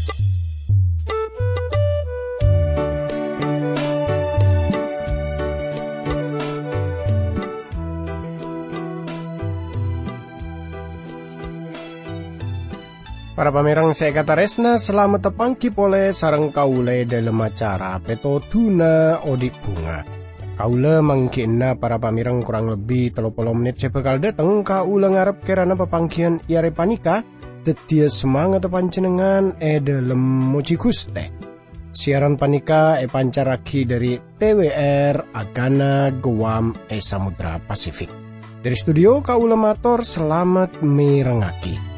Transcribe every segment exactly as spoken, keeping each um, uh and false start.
Para pamirang saya kata resna selamat tepangki pole sareng kaule dalam acara petotuna odik bunga. Kaule mangkina para pamirang kurang lebih tiga puluh menit saya bakal dateng kaule ngarep kerana pepangkian iare panika detia semangat panjenengan e dalam moji Guste. Siaran panika e pancaraki dari T W R Agana Guam e Samudra Pasifik. Dari studio kaule matur selamat mirengaki.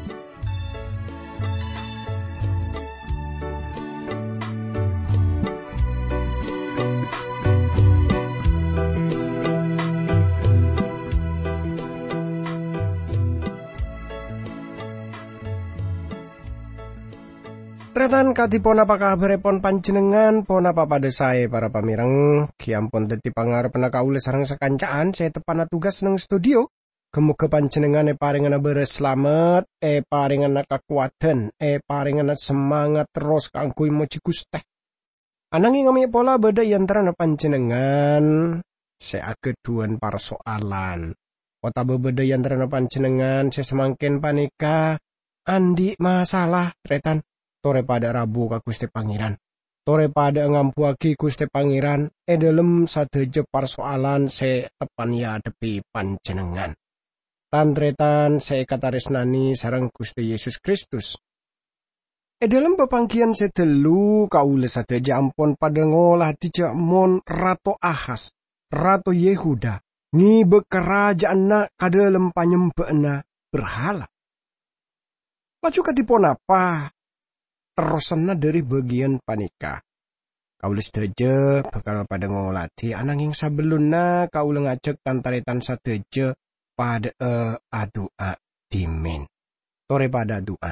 Tretan katipun apa kabaripun panjenengan pun apa pada saya para pamireng kiampun dadi pangarepna kaule sareng sekancaan saya tepana tugas nang studio kemuga panjenengan e paringana beres slamet e paringana kekuatan e paringana semangat terus kanggo moji Gusti ananging ngami pola beda yantarana panjenengan saya ageduan persoalan kota beda yantarana panjenengan saya semangkin panika andi masalah tretan tore pada Rabu ka Gusti Pangeran. Tore pada ngampuaki Gusti Pangeran e dalem sadeje persoalan se tepan ya depi panjenengan. Tantretan se kataresnani sareng Gusti Yesus Kristus. E dalem pepangkian sedelu kaule sadeje ampun pada ngolah dijamon Ratu Ahas, Ratu Yehuda, ngibe kerajaanna kadalem panyembahna berhala. Laju katipun apa? Terusana dari bagian panika. Kaula sedaja bakal pada ngolati ananging sabelumna kaula ngajak tantaretan sadeja pada uh, adua dimen. Tore pada doa.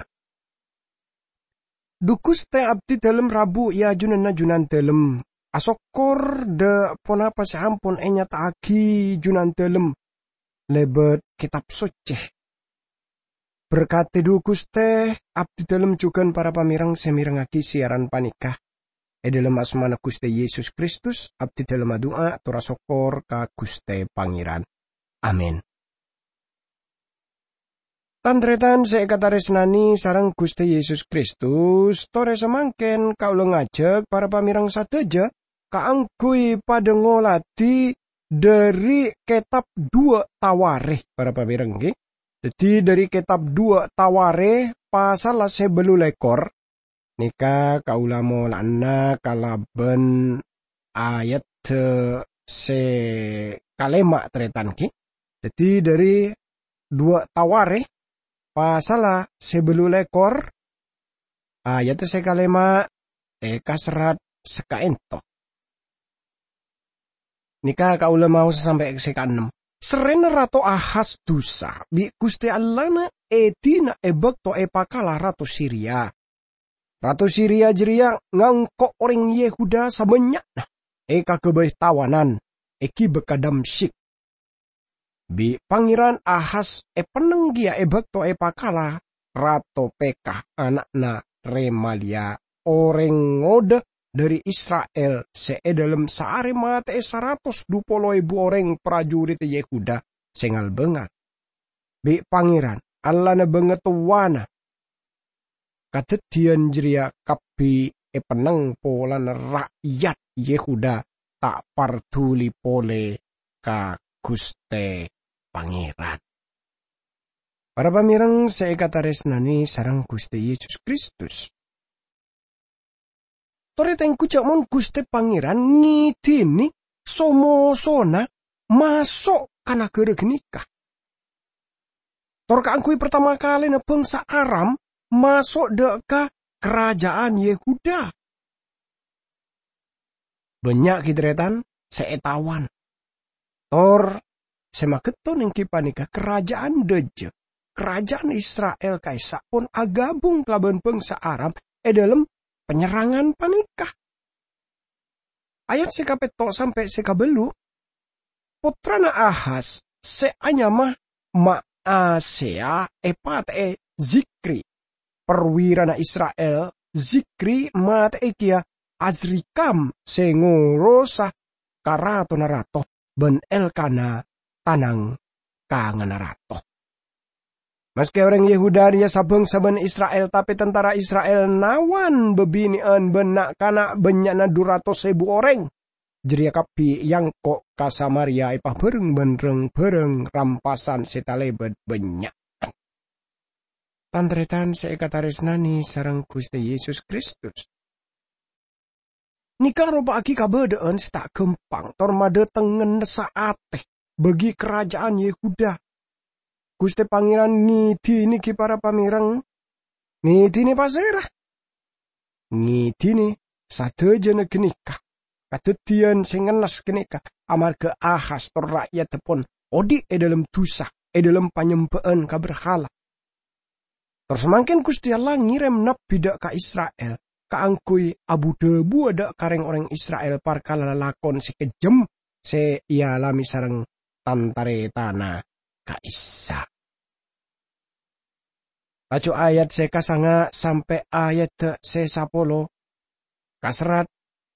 Dukus te abdi dalam Rabu ya junan junan dalam asokor de ponapa sampun enya taagi junan dalam lebet kitab suci. Berkati dukus teh abdi dalam jugan para pamirang semirengaki siaran panikah. E dalam asmana Gusti Yesus Kristus abdi dalam doa tura sokor ka Gusti Pangeran. Amin. Tandretan saya kataresnani sareng Gusti Yesus Kristus tore semangken kaula ngajak para pamirang sadeja kaanggui pada ngolati dari kitab dua Tawarikh para pamirang nggih. Jadi dari kitab dua Tawarikh pasal sebelu lekor nika kaula molana kalaben ayat se kalema tretan ki. Jadi dari dua Tawarikh pasal sebelu lekor ayat se kalema eka serat sekaento. Nika kaula mau sampai se kaenem. Serena Ratu Ahas dusa bi Gusti Allahna edina ebek to epakala Ratu Syria. Ratu Syria jeria ngangkok orang Yehuda sabanyak nah eka kebeh tawanan eki bekadam syik. Bi Pangeran Ahas e penenggia ebek to epakala Ratu Pekah anakna Remalia orang ngode dari Israel se dalam saare mate seratus dua puluh ribu orang prajurit Yehuda sengal bengal. Bi Pangeran Allah na banget wana. Kadetian jeria kapi e peneng polan rakyat Yehuda tak partuli pole ka Guste Pangeran. Para pamirang saya kataresnani sareng Gusti Yesus Kristus. Tore tengku jamon Gusti Pangeran ngidini somosona masuk kana gereg nikah. Tor kaangkui pertama kali na bangsa Aram masuk deka kerajaan Yehuda. Banyak kitretan seetawan. Tor semaketon yang kipanika kerajaan Deje. Kerajaan Israel kaisa pun agabung kelaban bangsa Aram e dalam penyerangan panikah. Ayat sekapeto sampai sekabelu. Putrana Ahas seanyamah Maasea epat e Zikri. Perwirana Israel Zikri mat ekia Azrikam sengorosa karato narato ben Elkana tanang kangenarato. Meski orang Yehuda dia sabeng saben Israel, tapi tentara Israel nawan bebinian benak kana benyana duratos ribu orang. Jadi kapi yang kok ka Samaria ipah bereng benreng bereng rampasan setalebet benyak. Tantretan seekataresnani sareng Gusti Yesus Kristus. Nikah roba aki kabedaan tak gempang tormade tengen saateh bagi kerajaan Yehuda. Gusti Pangeran ngidi niki para pamireng, ngidi ni pasirah, ngidi ni sadejana genika, kadetian sengenas genika, amarga ahas tor rakyat pun odi e dalam dosa, e dalam panyembaan kaberhala. Terus makin Gusti Allah ngirim nabi dak ka Israel, kaangkui abu debu ada kareng orang Israel parkala lakon sekejem se ialami sareng tantare tanah kaisa. Baca ayat sekasanga sampai ayat se sapolo kasrat.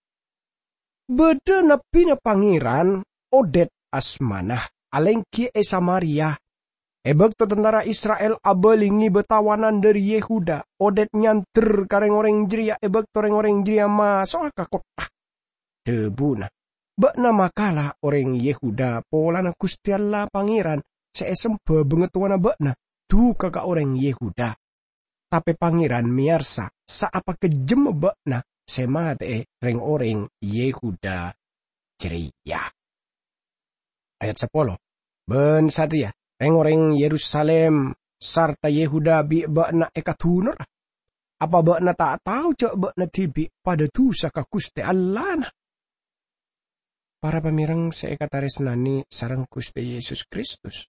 Beda nabi na pangeran odet asmanah alengki e Samaria. Ebek to tentara Israel abelingi betawanan dari Yehuda. Odet nyanter kareng orang jeria ebek to orang jeria masuk ka kota. Debuna. Bak nama kala orang Yehuda polana Gusti Allah pangeran seesempe bengetuana bakna tu kakak orang Yehuda. Tapi pangeran miarsa saapa kejem bakna semate reng orang Yehuda ceria. Ayat sepuluh. Ben satria reng orang Yerusalem sarta Yehuda bi bakna eka tunur. Apa bakna tak tahu cak bakna tibi pada tu saka Gusti Allah. Para pamirang seekataresnani sareng Gusti Yesus Kristus.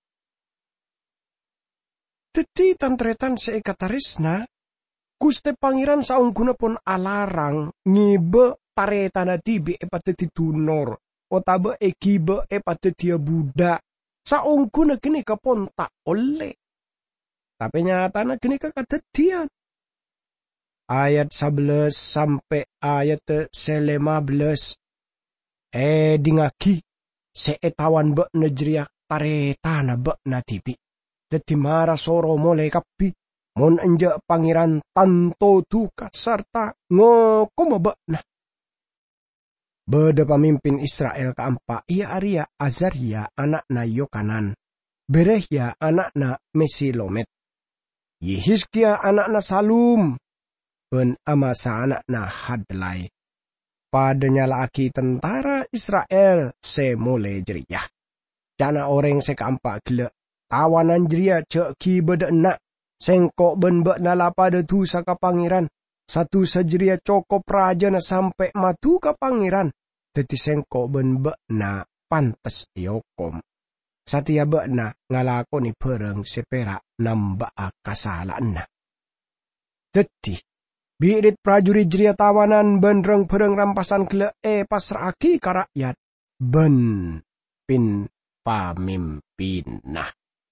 Teti tantretan seekataresna, Gusti Pangeran saungguna pun alarang ngibe taretana tibi epateti tunor, otabe ekibe epateti budak. Saungguna kini kapon tak oleh. Tapi nyatana kini kakatetian. Ayat sebelas sampai ayat selima belas. Eh dingaki seetawan bek nejriak taretana bek na tibi. Deti mara soro mole kapi mon enja pangeran tanto tuka sarta ngokoma bek na. Beda pemimpin Israel keempat ia Aria Azaria anakna Yokanan. Berehya anakna Mesilomet. Yehizkia anakna Salum. Ben Amasa anakna Hadlai. Padanya laki tentara Israel semule jeria. Jana orang sekampak gila. Tawanan jeria cek ki bedena. Sengkok ben beknala pada tu saka pangeran. Satu sejeria cokop raja na sampai matu ka pangeran. Teti sengkok ben bekna pantes yokom. Satia bekna ngalakoni pereng seperak nambah kasalaan na. Teti. Birit prajurit jeria tawanan benreng pereng rampasan kele e pasraki ka rakyat. Ben pin pamimpin nah.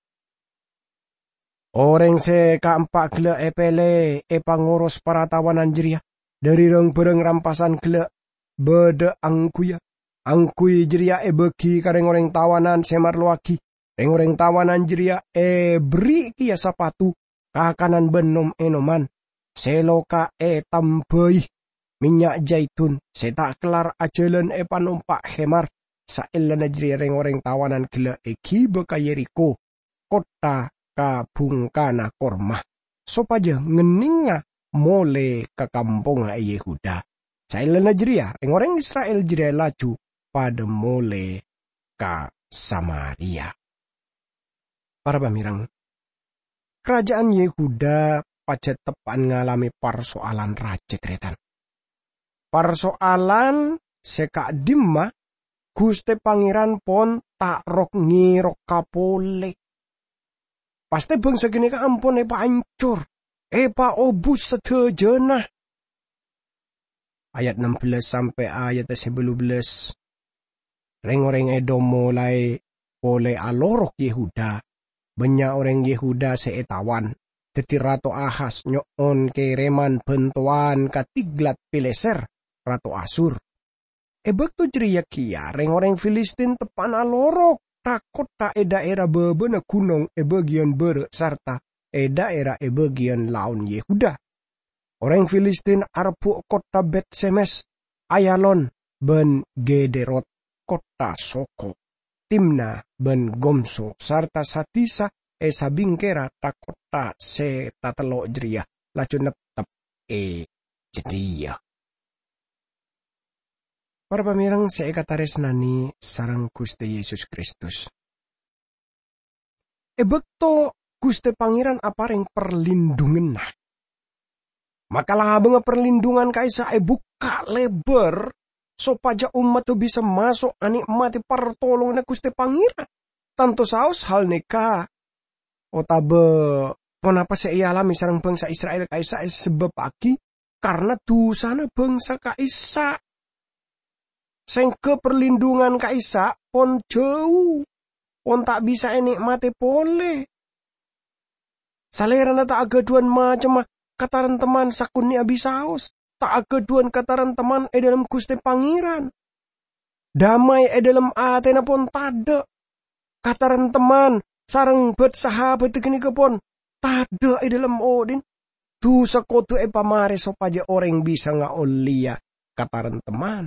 Orang se keempat kele e pele e pangurus para tawanan jeria. Dari reng pereng rampasan kele beda angkuya. Angkui jeria e beki kareng orang tawanan semar luaki. Reng orang tawanan jeria e beri kia sapatu. Kakanan benom enoman. Seloka e tambei minyak jaitun seta kelar ajalan e panumpak hemar saila najri reng orang tawanan gila e kiba ka Yeriko kota ka bungkana kormah sopaja ngeninga mole ka kampung e Yehuda saila najri reng orang Israel jira laju pada mole ka Samaria. Para pamirang, kerajaan Yehuda pacet tepan ngalami persoalan raja tretan. Persoalan seka dimma Gusti Pangeran pon tak rok ngirok kapole. Pasti bangsa gini ka ampun epa hancur. Epa obus sedejana. Ayat enam belas sampai ayat sepuluh belas. Reng-reng Edom mulai oleh alorok Yehuda. Banyak orang Yehuda seetawan. Dadi Ratu Ahas nyoon kereman bentuan katiglat Pileser Ratu Asur. Ebek tu jeria kia reng-orang Filistin tepana lorok takut ta e daerah bebena gunung e bagian bere sarta e daerah e bagian laun Yehuda. Orang Filistin arpu kota Bet Semes, Ayalon, ben Gederot, kota Soko, Timna, ben Gomso, sarta Satisa, e sabingkera ta kota se tatelo jeria, lacu netep e jedia. Para pamirang se ekatares nani sarang Gusti Yesus Kristus. Ebekto Gusti Pangeran apareng perlindungan nah. Makalah abang perlindungan kaisa e buka lebar sopaja umat tu bisa masuk anikmati pertolongan Gusti Pangeran. Tanto saos hal neka otabe kenapa saya alami sarang bangsa Israel kaisa sebab aki karena dosana bangsa kaisa. Sengke perlindungan kaisa pon jauh pon tak bisa nikmati pole. Salerana tak agaduan macam kataran teman sakuni abisaos. Tak agaduan kataran teman e dalam Gusti Pangeran. Damai e dalam atena pon tade. Kataran teman sarang bet sahabat gini kepon tade e dalam odin. Tu sekotu e pamare sopaja orang bisa ngaolia kataran teman.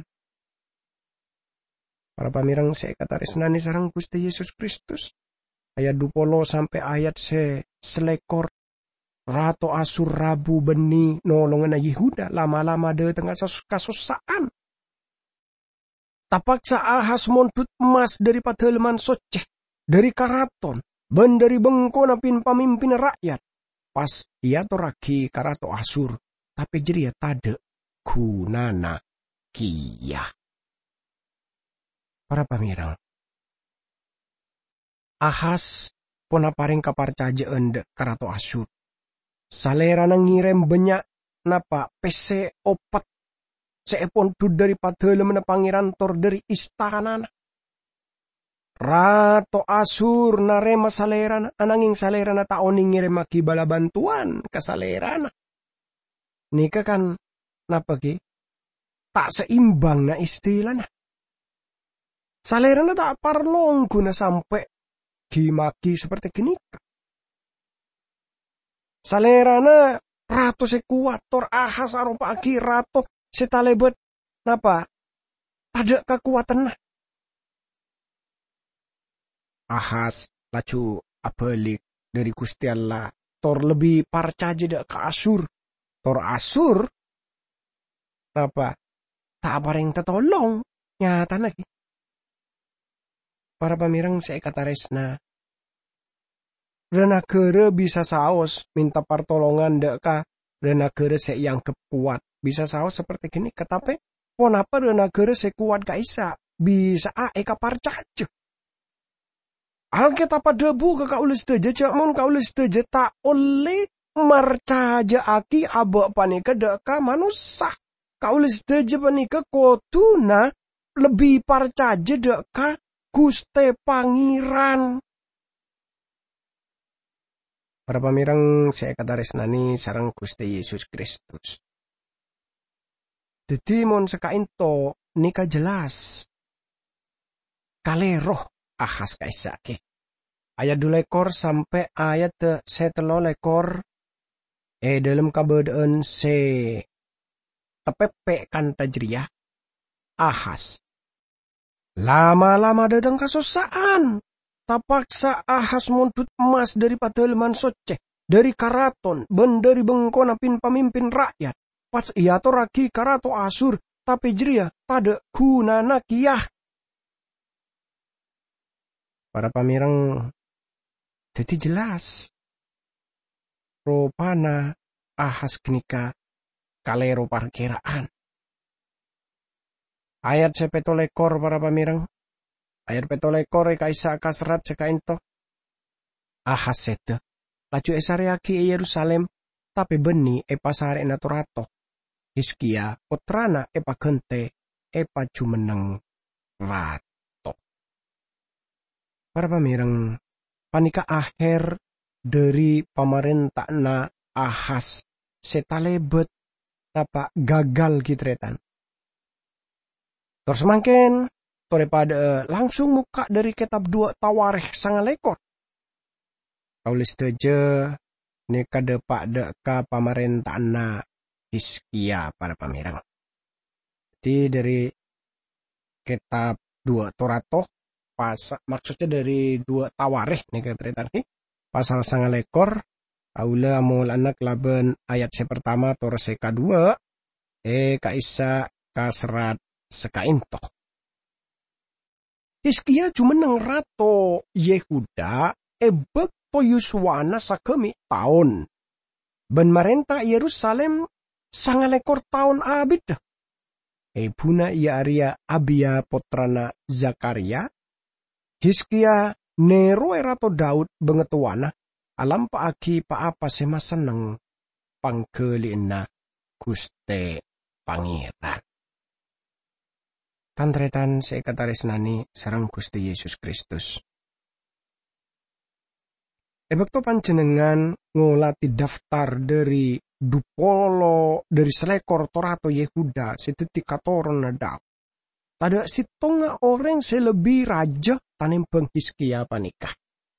Para pamirang saya kataris nani sarang Gusti Yesus Kristus. Ayat dupolo sampai ayat se selekor. Ratu Asur Rabu beni nolongan Yehuda lama-lama de tengah kasusaan. Tapaksa Ahas montut emas daripada leman soceh. Dari karaton. Ben dari bengkona pin pamimpin rakyat. Pas ia toraki karato Asur. Tapi jeria tade kunana kiyah. Para pamirang. Ahas ponaparing kaparcajaan de karato Asur. Salera nang ngirem banyak napa pese opat seepon tu daripada lemena pangeran tor dari istana. Rato Asur narema salera na ananging salera na taoning ngirem akibala bantuan ka salera na. Nika kan napa ki tak seimbang na istilah na. Salera na tak parlong guna sampai gimaki seperti gini. Salerana rato sekuator Ahas aropa aki rato setalebet napa tada kekuatan nah. Ahas lacu apelik dari Gusti Allah tor lebih parcaje dak ke Asur. Tor Asur napa tak bareng tetolong nyata lagi. Para pamirang saya kata resna renagara bisa saos minta pertolongan dek ka renagara se yang kuat bisa saos seperti gini ketape pon apa renagara se kuat kaisa bisa a eka parcaje Alkitab debu ke kaulis teje cak mon kaulis teje tak oleh marcaja aki abak panika dek ka manusia kaulis teje panika kotuna lebih parcaje dek ka Guste Pangeran. Para pamirang saya kata resnani sarang Gusti Yesus Kristus. Jadi mon sekain to nika jelas. Kale roh Ahas kaisake. Ayat dua lekor sampai ayat setelo lekor. Eh dalam kabadaan se tepepe kan tajriah. Ahas. Lama-lama datang kesusaan. Tapaksa Ahas montut emas daripada leman soceh. Dari karaton, ben dari bengkona pin pamimpin rakyat. Pas ia to raki karato Asur, tapi jeria tada kunana kiyah. Para pamirang, jadi jelas. Ropana Ahas kenika kalero parkiraan. Ayat sepetolekor para pamirang. Ayat petolekor kaisa kasrat sekainto. Ahas sete. Laju esariaki e Yerusalem. Tapi beni e pasare naturato. Hiskia putrana e pagente e pajumeneng rato. Para pamirang. Panika akhir dari pemerintah na Ahas setalebet apa gagal kitretan. Terus makin daripada langsung muka dari kitab dua Tawarikh sangalekor. Kaulis teje ne kada pak de ka pemerintah na Hizkia para pamirang. Jadi dari kitab dua Toratoh pas maksudnya dari dua Tawarikh nih kitretan ki pasal sangalekor aula amul anak laban ayat se pertama tor se kedua e kaisa kasrat sekaintoh. Hizkia cuma nang rato Yehuda ebek to Yuswana sakemi tahun. Ben marenta Yerusalem sangalekor tahun abid. Ebuna ia Arya Abia potrana Zakaria. Hizkia nero erato Daud bengetuana. Alam paaki paapa sema seneng pangkelina Guste Pangeran. Tantretan seekataresnani sareng Gusti Yesus Kristus. Ebekto panjenengan ngolati daftar dari dupolo dari selekor torato Yehuda sedeti katoron nadal. Tada sitonga orang selebih raja tanempeng Hizkia panikah.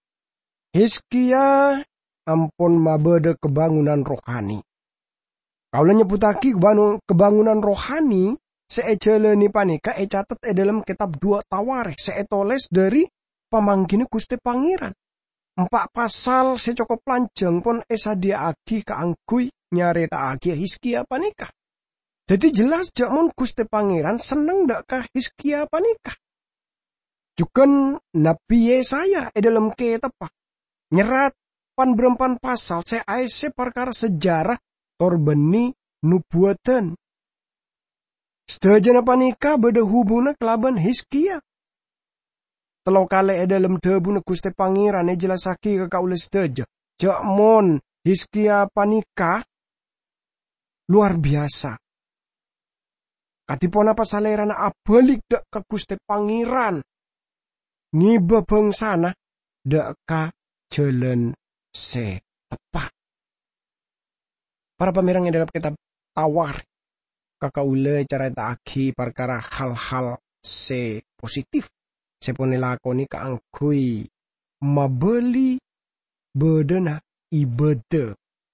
Hizkia ampun mabede kebangunan rohani. Kalau nyebutaki kebangunan rohani, seejeleni panika e catat e dalam kitab dua Tawarikh, seetoles dari pamanggini Gusti Pangeran. Empat pasal secokop lanjeng pun esadia agi kaanggui nyareta agi Hizkia panika. Jadi jelas jamun Gusti Pangeran seneng ndak kah Hizkia panika. Juga Nabi Yesaya e dalam kitab nyerat pan berempan pasal saya aise perkara sejarah torbeni nubuatan. Sedajana panika beda hubungan kelaban Hizkia. Telo kale e dalam debuna Gusti Pangeran e jelasaki ke kaula sedaja. Jakmon Hizkia panika luar biasa. Katipun apa salerana abalik dak ke Gusti Pangeran. Ngiba bangsana dak ka jalan se tepat. Para pamirang yang dalam kitab Tawarikh kakaula cara taaki perkara hal-hal se positif. Sepone lakoni kaanggui mabeli bedena ibede.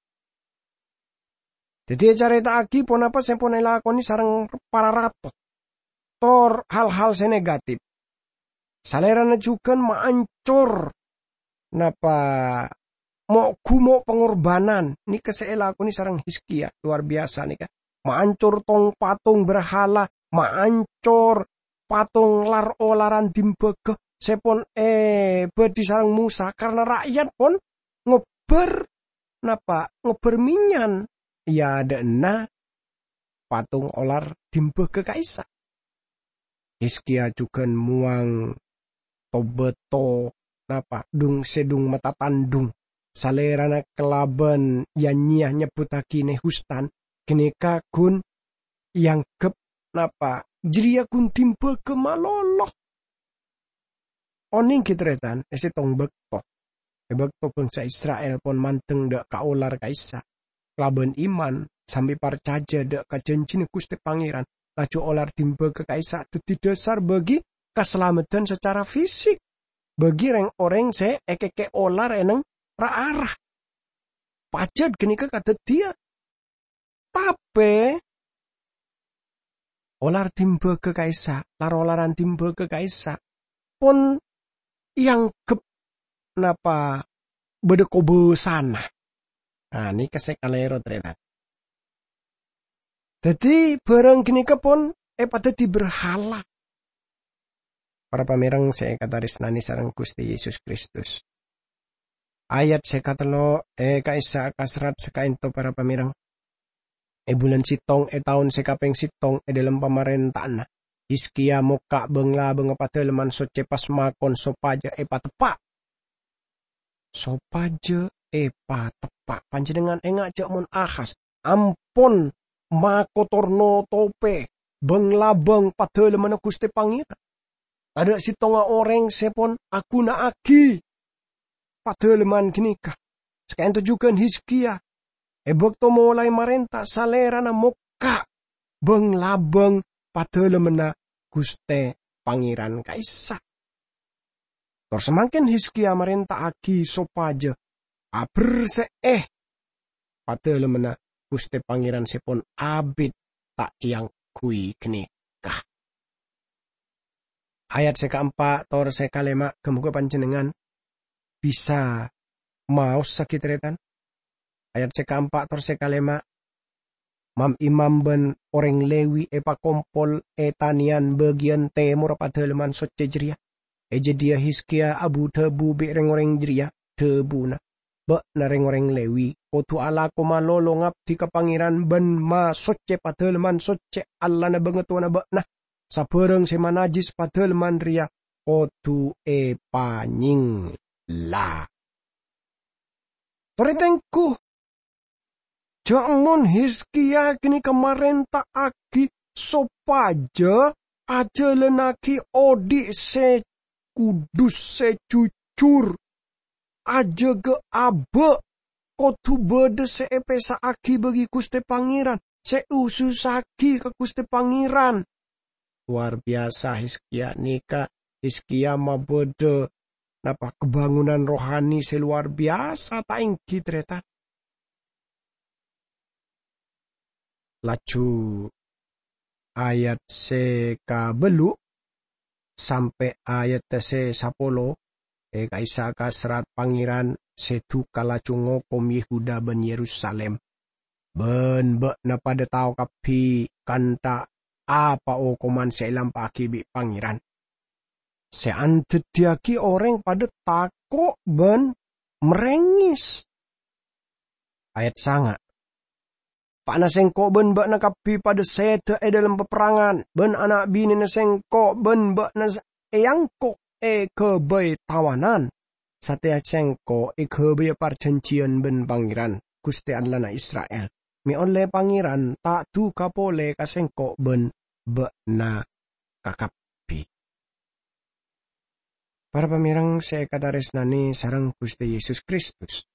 Jadi cara taaki pon apa sepone lakoni sareng para rato. Tor hal-hal se negatif. Salerana juga maancur napa mau kumo pengorbanan nih keseela aku nih sarang Hizkia luar biasa nih kan maancur tong patung berhala maancur patung lar olaran dimbege sepon eh bedi sarang Musa karena rakyat pun ngeber napa ngeber minyan ya ada na patung olar dimbege kaisa. Hizkia juga muang tobeto napa dung sedung mata tandung salerana kelaban yang nyah nyebutaki nehustan keneka kun yang kep napa jiria kun timbul kemaloloh oning kitretan esetong bekto e bekto bangsa Israel pon manteng dak kaular kaisa kelaban iman sampai parcaja dak kajanjine Gusti Pangeran laju olar timbul ke kaisa dadi dasar bagi keselamatan secara fisik. Bagi reng orang se ekeke olar eneng raarah. Pacet gini ke kata dia. Tapi olar timbe ke kaisa, lar olaran timbe ke kaisa. Pun yang ke napa bede kobo sana. Nah ini kesekalero ternyata. Jadi barang gini ke pun eh pada diberhala. Para pamirang saya kata resnani sareng Gusti Yesus Kristus. Ayat saya kata lo eh kaisa kasrat sekainto para pamirang. E bulan sitong e tahun sekapeng sitong e dalam pemerintahan. Hizkia muka bengla bengapateleman so cepas makon sopaja e patepak. Sopaja e patepak. Panjenengan engak jakmon Ahas. Ampun makotorno tope. Benglabeng pateleman Gusti Pangeran. Ada si tonga orang sepon aku na agi. Padahal man ginika. Sekain tujukan Hizkia. Ebok to mulai marenta salera na muka. Beng labeng padalemena Guste Pangeran Kaisa. Tor semakin Hizkia marenta aki sopaja. Aber se eh. Padalemena Guste Pangeran sepon abid tak yang kui kenikah. Ayat sekaempat tor sekalema kemuka panjenengan bisa maos sakit retan. Ayat sekaempat tor sekalema mam imam ben orang Lewi epa kompol etanian bagian temur padaleman soce jeria. Eje dia Hizkia abu tebu be reng-oreng jeria tebuna. Be nareng-oreng Lewi otu ala komalolo ngapti kepangiran ben ma soce padaleman soce Allah na bengetuana be nah. Sapereng sema najis padaleman ria otu e panying la. Toretengku. Jamon Hizkia kini kemarin tak aki sopaja aja lenaki odi se kudus se jujur aja ge abe kotu bede se epesa aki bagi Guste Pangeran se usus aki ke Guste Pangeran. Luar biasa Hizkia nika Hizkia mabede napa kebangunan rohani seluar biasa tak ingki tereta. Laju ayat sekabelu sampai ayat se sapolo e kaisa kasrat pangeran setu kalaju ngokom Yehuda ben Yerusalem ben be na pada tau kapi kanta apa o koman selam paki bi pangeran seantetiaki orang pada takut ben merengis. Ayat sangat Pak nasengko ben bak nakapi pada sete e dalam peperangan. Ben anak bini nasengko ben bak nas eyangko e kebay tawanan. Sate sengko e kebay perjanjian ben pangeran. Gusti Allah na Israel. Mi oleh pangeran tak tu kapole kasengko ben bak na kakapi. Para pamirang saya kata resnani sarang Gusti Yesus Kristus.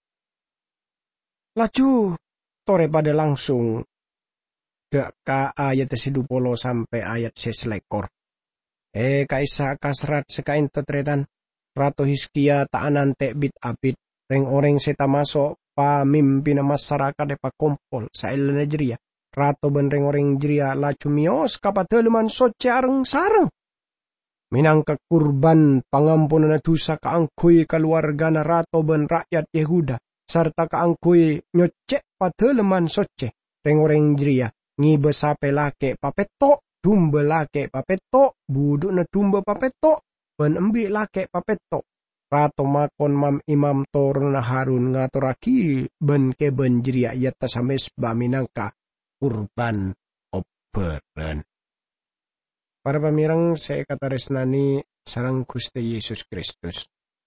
Laju tore pada langsung ke ka ayat sedupolo sampai ayat seselekor. Eh kaisa kasrat sekain tetretan Ratu Hizkia taanan te bit abit reng oreng seta masuk pamimpin masyarakat depa kompol sail Nigeria. Ratu ben reng oreng jeria laju mios kapateleman soce areng sareng. Minang kekurban pangampunan dosa kaangkui keluargana Ratu ben rakyat Yehuda. Sarta kaangkui nyocek padeleman soce reng-oreng jeria ngibe sape lake papeto dumbe lake papeto buduk na dumbe papeto ben embi lake papeto rato makon mam imam torun na Harun ngaturaki ben ke ben jeria yata sames ba minangka kurban oberen. Para pamirang saya kata resnani sarang Gusti Yesus Kristus.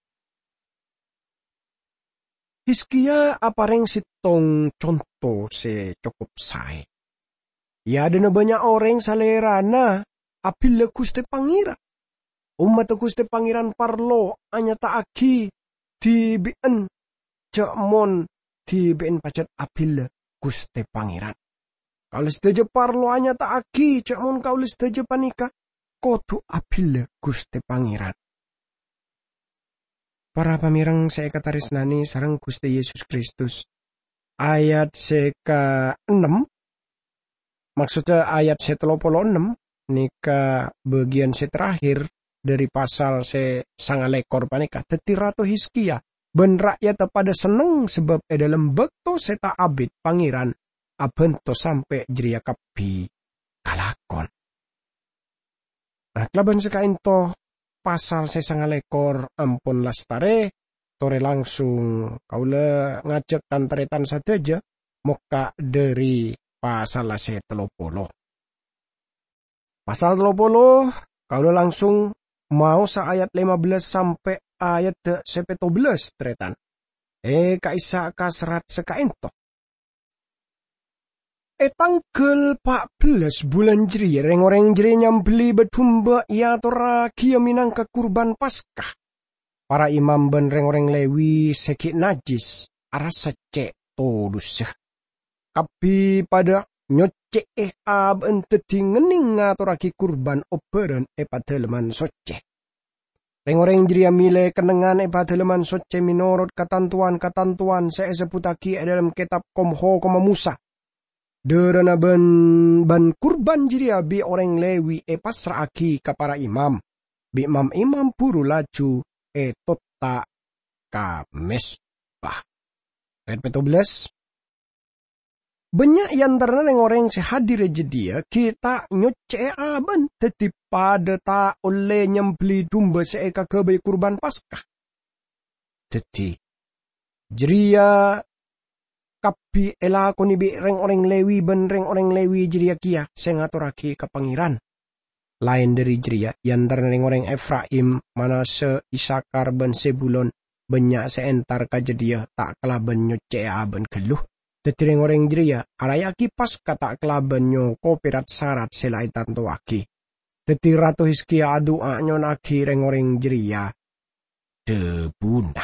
Hizkia apareng sitong contoh se cukup sae. Ya ada na banyak orang salerana apil Gusti Pangeran. Umat Gusti Pangeran parlo anya taaki di bien jamon di bien pacet apil Gusti Pangeran. Kalau sedaja parlo anya taaki jamon kalau sedaja panika kotu apil Gusti Pangeran. Para pamirang saya kataris nani sarang Gusti Yesus Kristus. Ayat seka enam. Maksudnya ayat setelopolo enam. Nika bagian seterakhir dari pasal se sangalekor panika. Teti Ratu Hizkia. Ben rakyat pada seneng sebab e dalam bekto seta abid pangeran. Abento sampai jeria kapi kalakon. Nah kelaban sekain toh. Pasal saya sangalekor ampun lastare, tore langsung kaula ngajak tantaretan saja moka dari pasal saya telopolo. Pasal telopolo kaula langsung mau sa ayat lima belas sampai ayat sepeto belas tretan. Eh kaisa kasrat sekainto. E tanggal empat belas bulan jeri, reng-oreng jeri nyambeli bedumba ia tora kia minangka kurban Paskah. Para imam ben reng-oreng Lewi sekit najis, arasa cek todus. Kapi pada nyocek eh aben teti ngening ngaturaki kurban oberen e padeleman soce. Reng-oreng jiria mile kenengan e padeleman soce minorot katantuan-katantuan saya sebutaki e dalam kitab Komho Koma Musa. Derana ban ban kurban jiria bi orang Lewi e pasraki ka para imam. Bi imam-imam puru laju e tota ka mesbah. Ayat empat belas. Banyak yang ternyata orang sehadir jedia kita nyoce aben teti pada ta oleh nyembeli domba seeka kebe kurban Paskah. Teti jeria kapi elakoni bi reng orang Lewi ben reng orang Lewi jeria kia sengaturaki ke pangeran. Lain dari jeria yang ternyata orang Efraim Manase Isakar ben Sebulon banyak seentar kajedia tak kelaben nyoce aben keluh. Tetireng orang jeria, arayaki pas kata kelaban nyo kopirat syarat selai tanto aki. Tetir ratu Hizkia adua nyon aki reng orang jeria, debuna.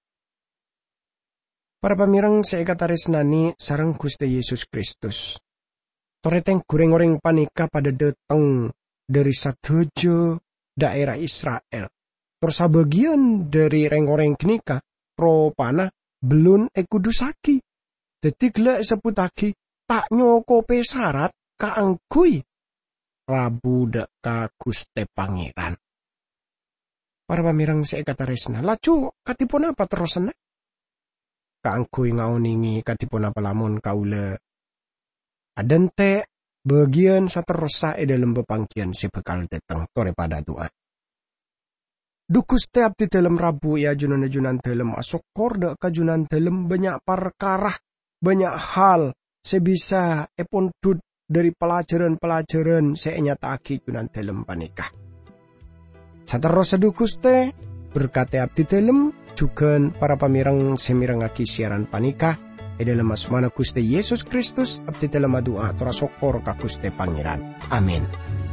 Para pamirang seekataris nani sarang Gusti Yesus Kristus. Toreteng gureng orang panika pada datang dari satejo daerah Israel. Terus bagian dari reng orang kenika, ropana belum ekudusaki. Detikle seputaki tak nyoko pesarat kaanggui Rabu dek ka Guste Pangeran. Para pamirang seekataresna laju katipun apa terusna? Kaanggui ngauningi katipun apa lamun kaule adente bagian saterosa e dalam bepangkian si bekal deteng tore pada doa. Dukus tiap di dalam Rabu ya junan-junan dalam masuk korda kajunan dalam banyak perkara. Banyak hal sebisa epon dud dari pelajaran-pelajaran seenyataki kunan dalam panikah. Sateros sedukus te berkati abdi dalam juga para pamirang semirangaki siaran panikah e dalam asmana Gusti Yesus Kristus abdi dalam doa tora sokor ka Gusti Pangeran. Amin.